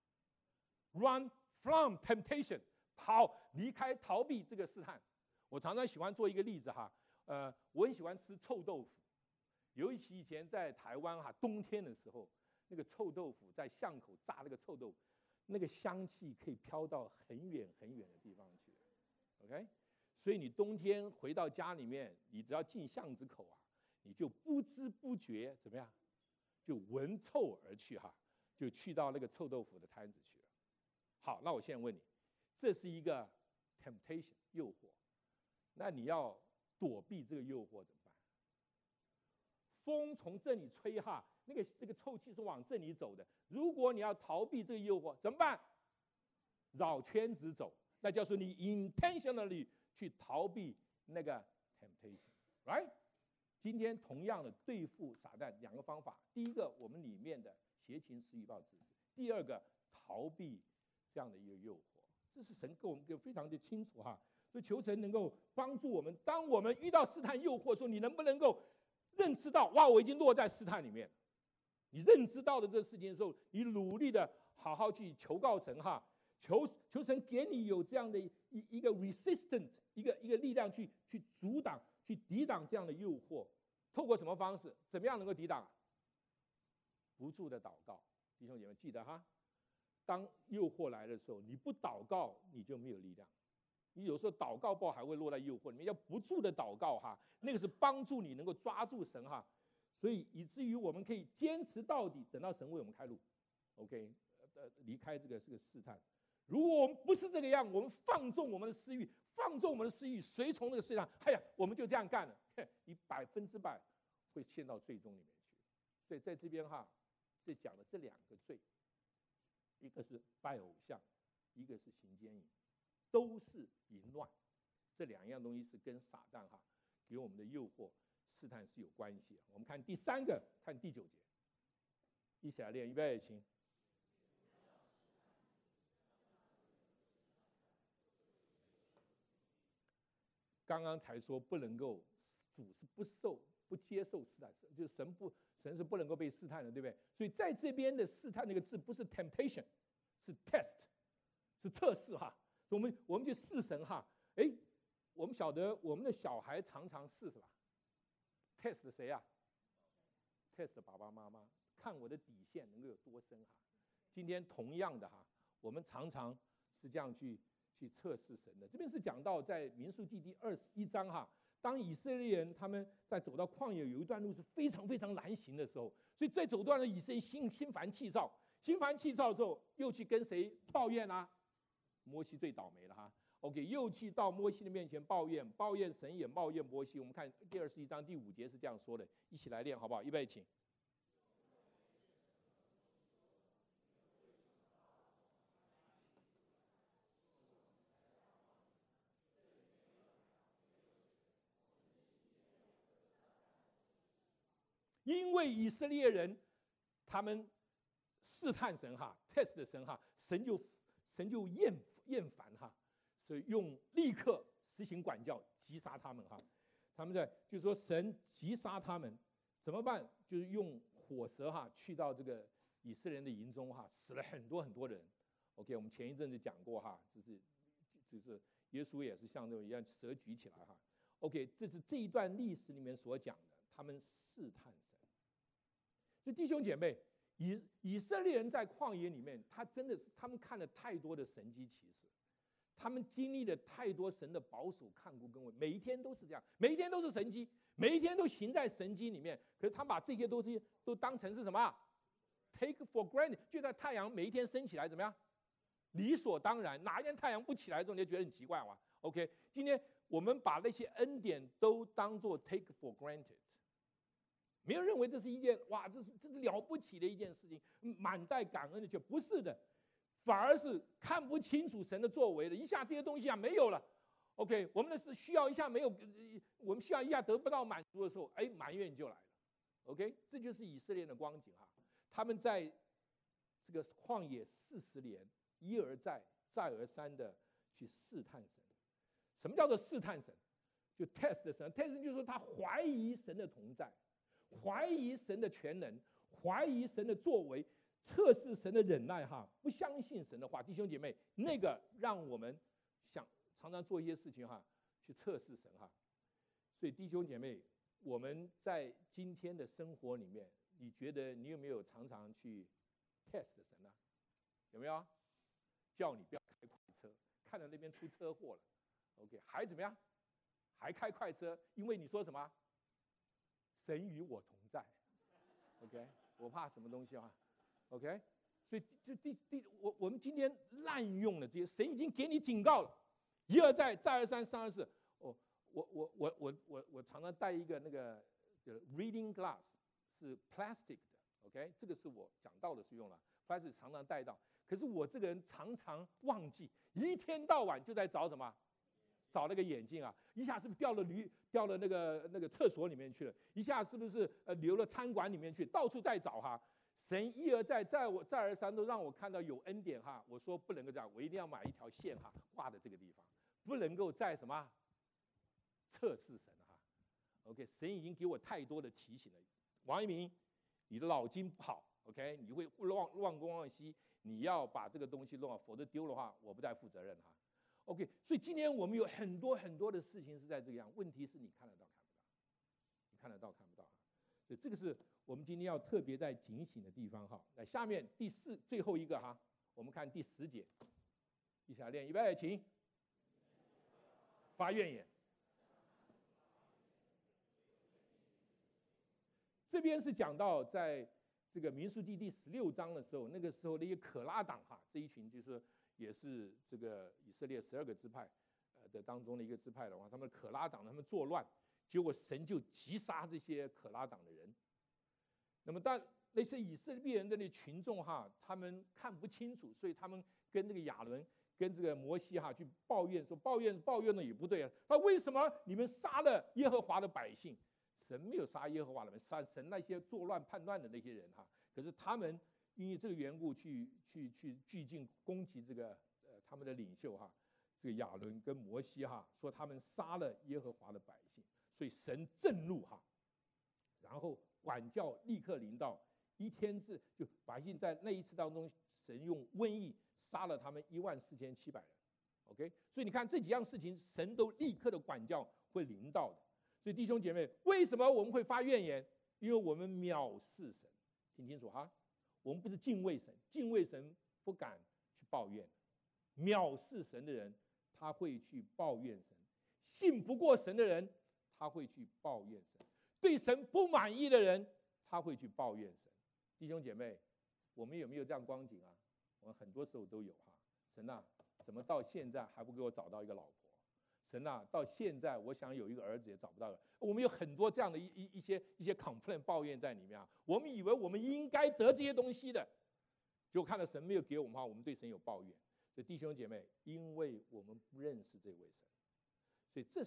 ？Run from temptation， 离开逃避这个试探。我常常喜欢做一个例子哈，我很喜欢吃臭豆腐，尤其以前在台湾哈，冬天的时候，那个臭豆腐在巷口炸那个臭豆腐，那个香气可以飘到很远很远的地方去 ，OK？ 所以你冬天回到家里面，你只要进巷子口啊，你就不知不觉怎么样，就闻臭而去哈，就去到那个臭豆腐的摊子去了。好，那我现在问你，这是一个 temptation 诱惑，那你要躲避这个诱惑怎么办？风从这里吹哈，那个臭气是往这里走的。如果你要逃避这个诱惑怎么办？绕圈子走，那叫做你 intentionally 去逃避那个 temptation，right？ 今天同样的对付撒旦两个方法，第一个我们里面的邪情私欲暴知识，第二个逃避这样的一个诱惑，这是神给我们非常的清楚哈。所以求神能够帮助我们，当我们遇到试探诱惑的时候，你能不能够认知到，哇，我已经落在试探里面。你认知到的这个事情的时候，你努力的好好去求告神哈，求神给你有这样的一个 resistant 一个力量去阻挡、去抵挡这样的诱惑。透过什么方式？怎么样能够抵挡？不住的祷告，弟兄姐妹记得哈，当诱惑来的时候，你不祷告，你就没有力量。你有时候祷告不好，还会落在诱惑里面，要不住的祷告哈，那个是帮助你能够抓住神哈，所以以至于我们可以坚持到底，等到神为我们开路 ，OK， 离开这个试探。如果我们不是这个样，我们放纵我们的私欲，随从那个试探，哎呀，我们就这样干了，你100%会陷到罪中里面去。所以在这边哈，这讲的这两个罪，一个是拜偶像，一个是行奸淫。都是淫乱，这两样东西是跟撒旦哈给我们的诱惑试探是有关系的。我们看第三个，看第9节，一起来练，预备，请。刚刚才说不能够，主是不接受试探，就是神是不能够被试探的，对不对？所以在这边的试探那个字不是 temptation， 是 test， 是测试哈。我们去试神哈，我们晓得我们的小孩常常试什么 ？test 谁啊 ？test 爸爸妈妈，看我的底线能够有多深哈。今天同样的哈，我们常常是这样去测试神的。这边是讲到在民数记第21章哈，当以色列人他们在走到旷野有一段路是非常非常难行的时候，所以在走段的以色列心烦气躁之后，又去跟谁抱怨啊？摩西最倒霉了哈 ，OK， 又去到摩西的面前抱怨神，也抱怨摩西。我们看第21章第5节是这样说的，一起来练好不好？预备，请。因为以色列人他们试探神哈 ，test 神哈，神就厌烦哈，所以立刻实行管教，击杀他们哈。他们就是说神击杀他们怎么办？就是用火蛇哈去到这个以色列人的营中哈，死了很多很多人。OK， 我们前一阵子讲过哈，就是耶稣也是像这种一样蛇举起来哈。OK， 这是这一段历史里面所讲的，他们试探神。所以弟兄姐妹，以色列人在旷野里面，他们看了太多的神迹奇事，他们经历了太多神的保守看顾跟为，每一天都是这样，每一天都是神迹，每一天都行在神迹里面。可是他们把这些东西都当成是什么 ？Take for granted， 就在太阳每一天升起来怎么样？理所当然。哪一天太阳不起来之后，你就觉得很奇怪嘛 ？OK， 今天我们把那些恩典都当作 take for granted。没有认为这是一件哇，这是了不起的一件事情，满带感恩的，却不是的，反而是看不清楚神的作为的，一下这些东西没有了。OK， 我们的是需要一下没有，我们需要一下得不到满足的时候，埋怨就来了。OK， 这就是以色列的光景哈，他们在这个旷野40年，一而再再而三的去试探神， 什么叫做试探神？就 test 神 ，test 就是说他怀疑神的同在，怀疑神的全能，怀疑神的作为，测试神的忍耐哈，不相信神的话。弟兄姐妹，那个让我们常常做一些事情哈，去测试神哈。所以弟兄姐妹，我们在今天的生活里面，你觉得你有没有常常去 test 神呢？有没有？叫你不要开快车，看到那边出车祸了 ，OK， 还怎么样？还开快车，因为你说什么？神与我同在 ，OK， 我怕什么东西啊 ？OK， 所以我们今天滥用了这些，神已经给你警告了，一而再，再而三，三而四。哦，我常常带一个那个 reading glass， 是 plastic 的 ，OK， 这个是我讲道的时候用了 ，plastic 常常带到。可是我这个人常常忘记，一天到晚就在找什么？找那个眼镜啊，一下是不是掉了那个厕所里面去了？一下是不是流了餐馆里面去？到处在找哈。神一而再，再而三都让我看到有恩典哈。我说不能够这样，我一定要买一条线哈，挂在这个地方，不能够再什么测试神哈。OK， 神已经给我太多的提醒了。王一鸣，你的脑筋不好 ，OK， 你会忘东忘西，你要把这个东西弄好，否则丢的话，我不再负责任哈。OK， 所以今天我们有很多很多的事情是在这个样，问题是你看得到看不到？你看得到看不到？所以这个是我们今天要特别在警醒的地方哈。来，下面最后一个哈，我们看第10节，一起来练，预备，请。发怨言。这边是讲到在这个民数记第16章的时候，那个时候那些可拉党哈，这一群就是也是这个以色列12个支派的当中的一个支派的话，他们可拉党他们作乱，结果神就击杀这些可拉党的人。那么但那些以色列人的那群众哈，他们看不清楚，所以他们跟这个亚伦跟这个摩西哈去抱怨说，抱怨的也不对啊，他为什么你们杀了耶和华的百姓？神没有杀耶和华的人，杀神那些作乱叛乱的那些人哈。可是他们因为这个缘故去聚进攻击这个他们的领袖哈，这个亚伦跟摩西哈，说他们杀了耶和华的百姓，所以神震怒哈，然后管教立刻临到，1天之就百姓在那一次当中，神用瘟疫杀了他们14700人 ，OK， 所以你看这几样事情，神都立刻的管教会临到的。所以弟兄姐妹，为什么我们会发怨言？因为我们藐视神，听清楚哈，我们不是敬畏神，敬畏神不敢去抱怨，藐视神的人他会去抱怨神，信不过神的人他会去抱怨神，对神不满意的人他会去抱怨神。弟兄姐妹，我们有没有这样光景啊？我们很多时候都有哈。神啊，怎么到现在还不给我找到一个老婆？神啊，到现在我想有一个儿子也找不到了。我们有很多这样的一些 complaint 抱怨在里面啊。我们以为我们应该得这些东西的，结果看到神没有给我们的话，我们对神有抱怨。所以弟兄姐妹，因为我们不认识这位神，所以这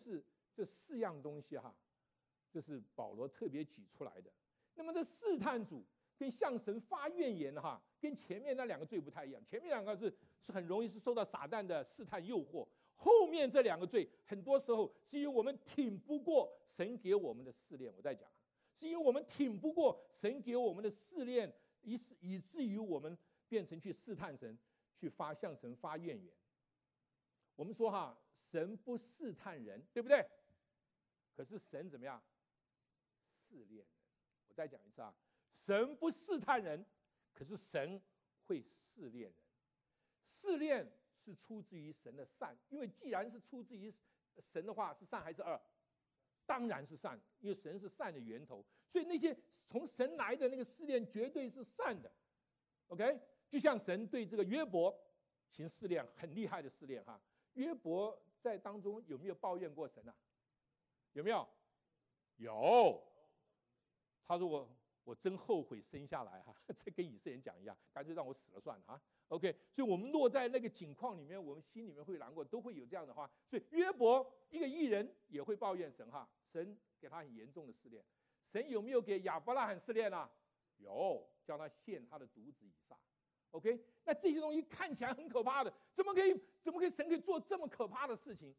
4样东西哈，这是保罗特别举出来的。那么这试探主跟向神发怨言哈，跟前面那2个罪不太一样。前面2个是很容易是受到撒旦的试探诱惑。后面这2个罪，很多时候是因为我们挺不过神给我们的试炼。我在讲，是因为我们挺不过神给我们的试炼，以至于我们变成去试探神，去向神发怨言。我们说哈，神不试探人，对不对？可是神怎么样？试炼人。我再讲一次啊，神不试探人，可是神会试炼人。试炼是出自于神的善，因为既然是出自于神的话，是善还是恶？当然是善，因为神是善的源头，所以那些从神来的那个试炼绝对是善的。OK， 就像神对这个约伯行试炼，很厉害的试炼哈。约伯在当中有没有抱怨过神啊？有没有？有。他说我真后悔生下来哈，这跟以色列人讲一样，干脆让我死了算了哈。OK， 所以我们落在那个境况里面，我们心里面会难过，都会有这样的话。所以约伯一个义人也会抱怨神哈，神给他很严重的试炼。神有没有给亚伯拉罕试炼啊？有，叫他献他的独子以撒。OK， 那这些东西看起来很可怕的，怎么可以神可以做这么可怕的事情？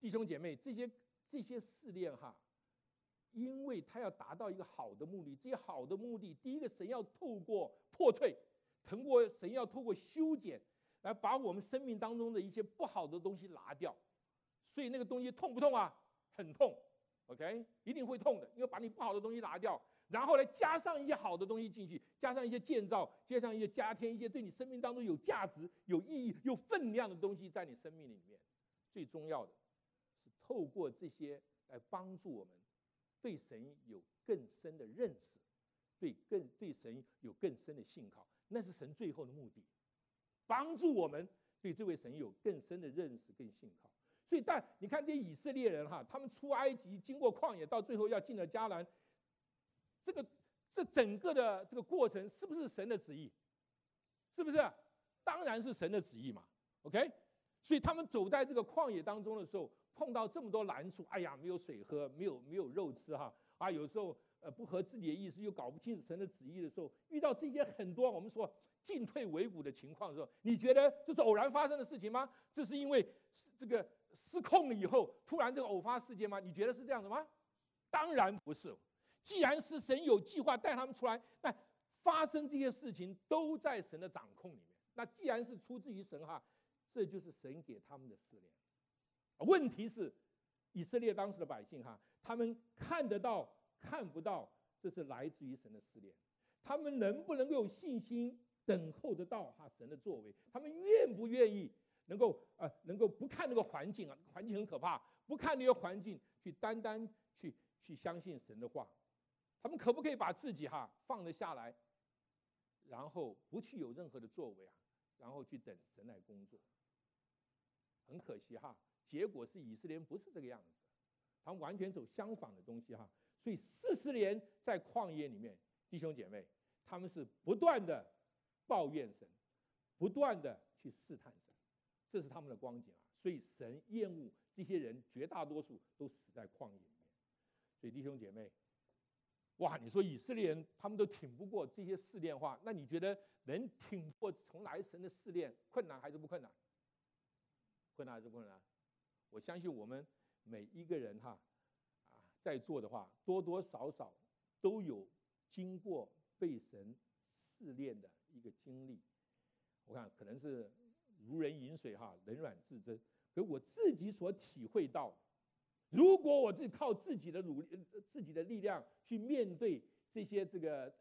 弟兄姐妹，这些试炼哈，因为他要达到一个好的目的，这些好的目的，第一个神要透过破碎，神要透过修剪，来把我们生命当中的一些不好的东西拿掉。所以那个东西痛不痛啊？很痛 ，OK， 一定会痛的，因为把你不好的东西拿掉，然后呢加上一些好的东西进去，加上一些建造，加上一些加添一些对你生命当中有价值、有意义、有分量的东西在你生命里面。最重要的是透过这些来帮助我们对神有更深的认识，对神有更深的信靠，那是神最后的目的，帮助我们对这位神有更深的认识、更信靠。所以，但你看这些以色列人哈，他们出埃及，经过旷野，到最后要进了迦南，这整个的这个过程是不是神的旨意？是不是？当然是神的旨意嘛。OK， 所以他们走在这个旷野当中的时候，碰到这么多难处，哎呀，没有水喝，没有肉吃哈，啊，有时候不合自己的意思，又搞不清楚神的旨意的时候，遇到这些很多我们说进退维谷的情况的时候，你觉得这是偶然发生的事情吗？这是因为这个失控了以后，突然这个偶发事件吗？你觉得是这样的吗？当然不是。既然是神有计划带他们出来，那发生这些事情都在神的掌控里面。那既然是出自于神哈，这就是神给他们的试炼。问题是，以色列当时的百姓哈，他们看得到看不到，这是来自于神的试炼。他们能不能够有信心等候得到哈神的作为？他们愿不愿意能够不看那个环境啊，环境很可怕，不看那个环境，去单单去相信神的话？他们可不可以把自己哈放得下来，然后不去有任何的作为啊，然后去等神来工作？很可惜哈，结果是以色列人不是这个样子，他们完全走相反的东西哈。所以40年在旷野里面，弟兄姐妹，他们是不断的抱怨神，不断的去试探神，这是他们的光景啊。所以神厌恶这些人，绝大多数都死在旷野里面。所以弟兄姐妹，哇，你说以色列人他们都挺不过这些试炼的话，那你觉得能挺过从来神的试炼困难还是不困难？困难还是不困难？我相信我们每一个人哈在座的话，多多少少都有经过被神试炼的一个经历。我看可能是如人饮水哈，冷暖自珍。可我自己所体会到，如果我自己靠自己的努力、自己的力量去面对这些这个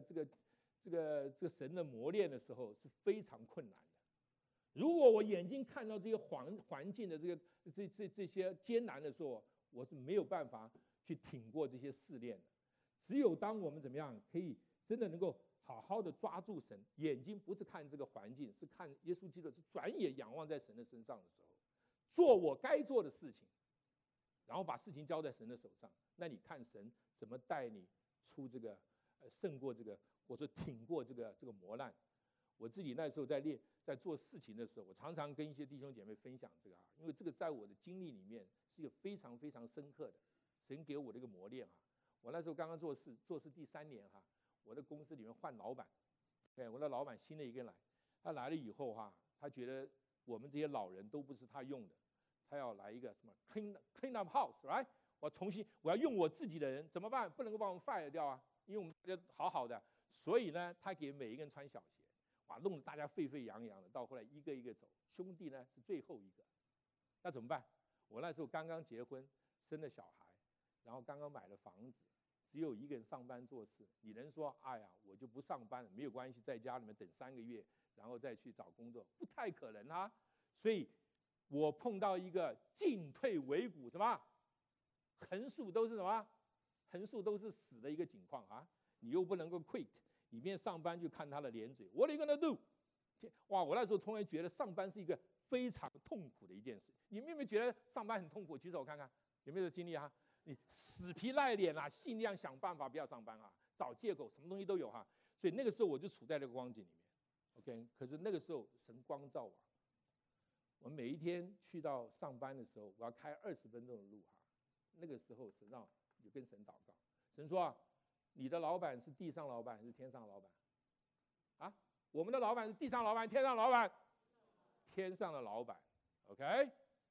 神的磨练的时候，是非常困难的。如果我眼睛看到这些环境的这些艰难的时候，我是没有办法去挺过这些试炼的。只有当我们怎么样，可以真的能够好好的抓住神，眼睛不是看这个环境，是看耶稣基督，是转眼仰望在神的身上的时候，做我该做的事情，然后把事情交在神的手上，那你看神怎么带你出这个胜过这个，或者挺过这个磨难。我自己那时候在做事情的时候，我常常跟一些弟兄姐妹分享这个啊，因为这个在我的经历里面是一个非常非常深刻的，神给我的一个磨练啊。我那时候刚刚做事第3年哈，我的公司里面换老板，对，我的老板新的一个人来，他来了以后哈，他觉得我们这些老人都不是他用的，他要来一个什么 clean up house，right？ 我要用我自己的人，怎么办？不能够把我们 fire 掉啊，因为我们大家好好的，所以呢，他给每一个人穿小鞋。哇，弄得大家沸沸扬扬的，到后来一个一个走，兄弟呢是最后一个，那怎么办？我那时候刚刚结婚，生了小孩，然后刚刚买了房子，只有一个人上班做事。你能说，哎呀，我就不上班了，没有关系，在家里面等3个月，然后再去找工作，不太可能啊。所以我碰到一个进退维谷，什么横竖都是什么，横竖都是死的一个情况啊，你又不能够 quit。里面上班就看他的脸嘴 ，What are you gonna do？ 哇，我那时候突然觉得上班是一个非常痛苦的一件事。你们有没有觉得上班很痛苦？举手看看，有没有经历啊？你死皮赖脸啊，尽量想办法不要上班啊，找借口，什么东西都有哈。所以那个时候我就处在那个光景里面 ，OK。可是那个时候神光照我，我每一天去到上班的时候，我要开20分钟的路哈。那个时候神让我就跟神祷告，神说啊，你的老板是地上老板还是天上老板？啊，我们的老板是地上老板，天上老板，天上的老板 ，OK。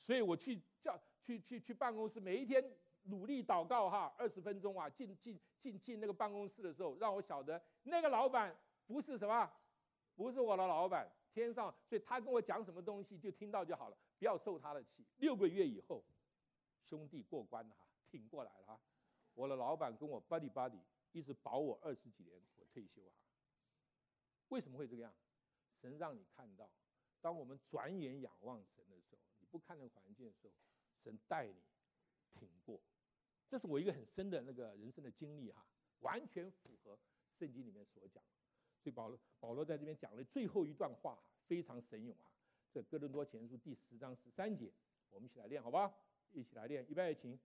所以我去办公室，每一天努力祷告20分钟进那个办公室的时候，让我晓得那个老板不是什么，不是我的老板，天上，所以他跟我讲什么东西就听到就好了，不要受他的气。6个月以后，兄弟过关了挺过来了我的老板跟我 buddy， 一直保我20几年，我退休为什么会这个样？神让你看到，当我们转眼仰望神的时候，你不看那个环境的时候，神带你挺过。这是我一个很深的那个人生的经历完全符合圣经里面所讲。所以保罗在这边讲了最后一段话非常神勇这哥林多前书第10章13节，我们一起来练好不好？一起来练，预备，请。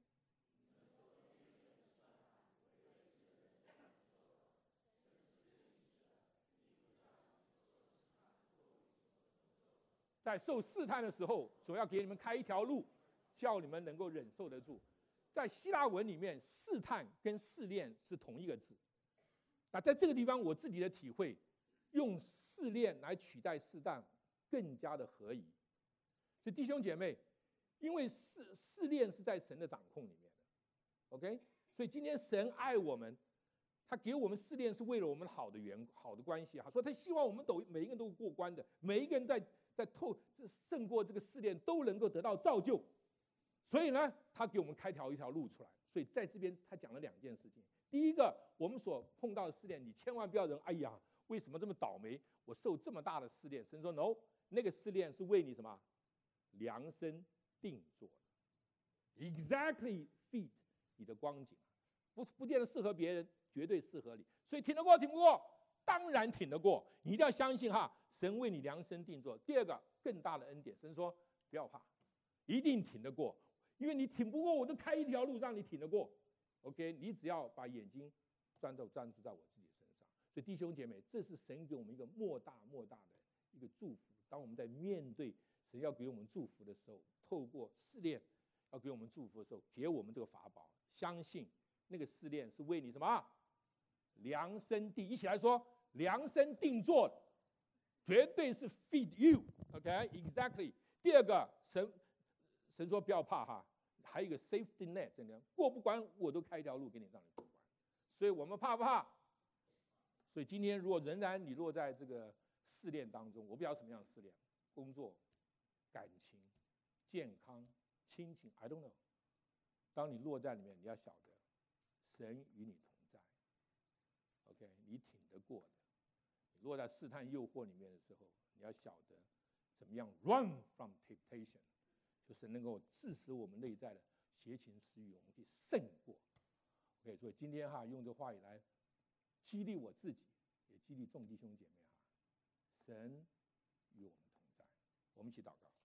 在受试探的时候，主要给你们开一条路，叫你们能够忍受得住。在希腊文里面，试探跟试炼是同一个字。那在这个地方，我自己的体会，用试炼来取代试探，更加的合宜。所以弟兄姐妹，因为试炼是在神的掌控里面的 ，OK？ 所以今天神爱我们，他给我们试炼是为了我们好的关系所以他希望我们每一个人都过关的，每一个人在胜过这个试炼都能够得到造就。所以呢，他给我们开一条路出来。所以在这边他讲了2件事情。第一个，我们所碰到的试炼，你千万不要认，哎呀，为什么这么倒霉？我受这么大的试炼。神说 ，no， 那个试炼是为你什么？量身定做的 ，exactly fit 你的光景，不见得适合别人，绝对适合你。所以挺得过，挺不过，当然挺得过。你一定要相信神为你量身定做。第二个，更大的恩典，神说不要怕，一定挺得过，因为你挺不过，我就开一条路让你挺得过。OK， 你只要把眼睛专注在我自己身上。所以弟兄姐妹，这是神给我们一个莫大的一个祝福。当我们在面对神要给我们祝福的时候，透过试炼要给我们祝福的时候，给我们这个法宝，相信那个试炼是为你什么？量身定，一起来说，量身定做的，绝对是 feed you。OK，exactly。第二个，神说不要怕还有一个 safety net， 这样过不关我都开一条路给你，让你过关。所以我们怕不怕？所以今天如果仍然你落在这个试炼当中，我不知道什么样的试炼，工作、感情、健康、亲情 ，I don't know。当你落在里面，你要晓得，神与你同在。OK， 你挺得过的。你落在试探诱惑里面的时候，你要晓得怎么样 run from temptation， 就是能够致使我们内在的邪情私欲，我们可以胜过。OK， 所以今天用这话语来激励我自己，也激励众弟兄姐妹神与我们同在。我们一起祷告。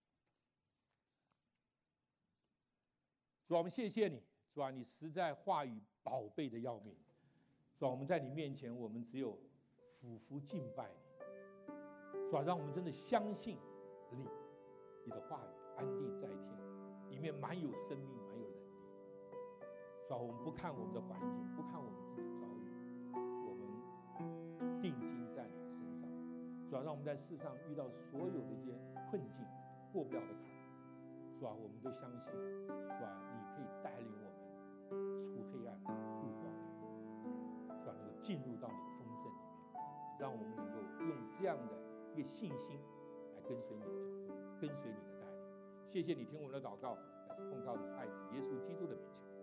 主啊，我们谢谢你，主啊，你实在话语宝贝的要命。主啊，我们在你面前，我们只有俯伏敬拜你。主啊，让我们真的相信你的话语安定在天，里面满有生命，满有能力。主啊，我们不看我们的环境，不看我们自己的遭遇，我们定睛在你的身上。主啊，让我们在世上遇到所有的一些困境、过不了的坎，主啊，我们都相信，主啊，你可以带领我们出黑暗入光明，主啊，能够进入到你的丰盛里面，让我们能够用这样的一个信心来跟随你的脚步，跟随你的带领。谢谢你听我们的祷告，乃是奉靠你爱子耶稣基督的名求。